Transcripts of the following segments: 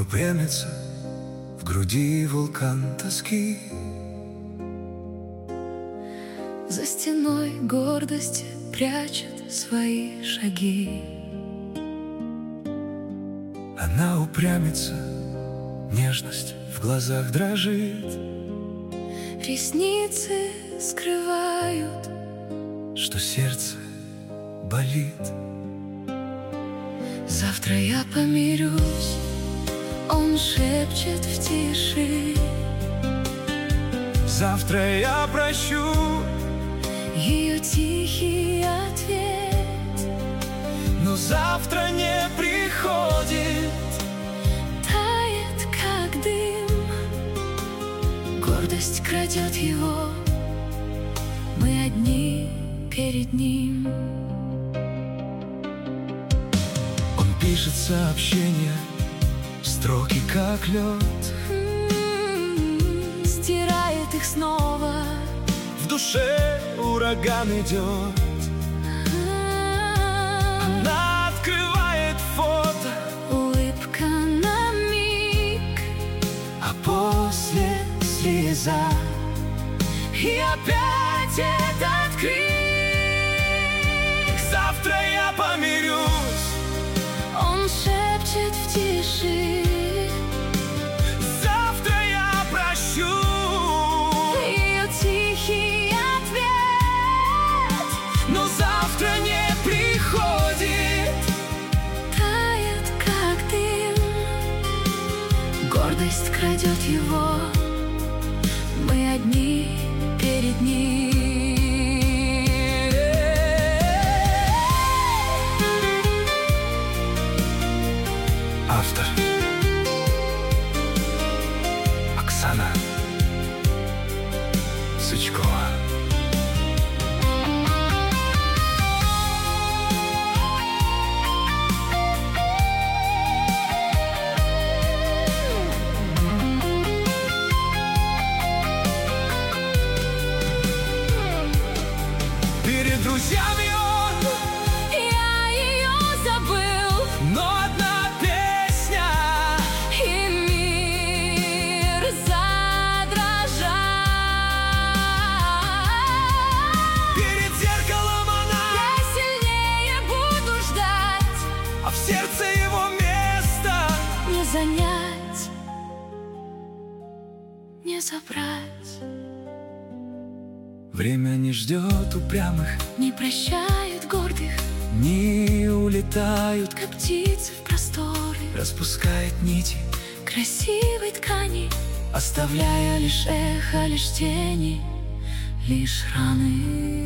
упрямится в груди вулкан тоски. За стеной гордости прячет свои шаги. Она упрямится, нежность в глазах дрожит. Ресницы скрывают, что сердце болит. завтра я помирюсь, он шепчет в тиши. Завтра я прощу Ее тихий ответ. но завтра не приходит. Тает, как дым, гордость крадет его. Мы одни перед ним. Он пишет сообщения, строки как лед. Стирает их снова. В душе ураган идет. Она открывает фото, Улыбка на миг, а после слеза. И опять этот крик. Завтра я помирюсь. он шепчет в тиши. Завтра я прощу Ее тихий ответ. но завтра не приходит. Тает, как дым, гордость крадет его. Мы одни перед ним. Автор Оксана Сычкова. Перед друзьями он, Я ее забыл, но одна песня. и мир задрожал. Перед зеркалом она, Я сильнее буду ждать, а в сердце его место. не занять, не забрать. Время не ждет упрямых, Не прощают гордых, не улетают, как птицы в просторы распускает нити, красивой ткани, оставляя лишь эхо, лишь тени, лишь раны.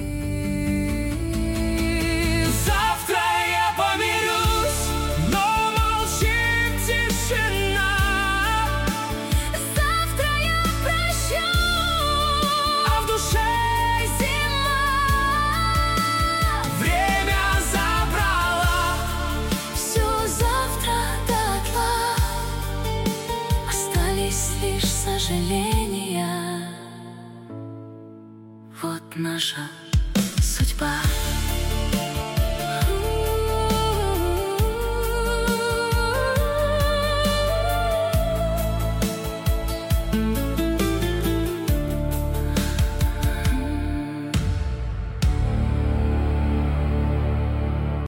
Завтра я помирюсь, но молчит тишина. Завтра я прощу, А в душе зима. время забрало. Все завтра дотла, остались лишь сожаления. Вот наша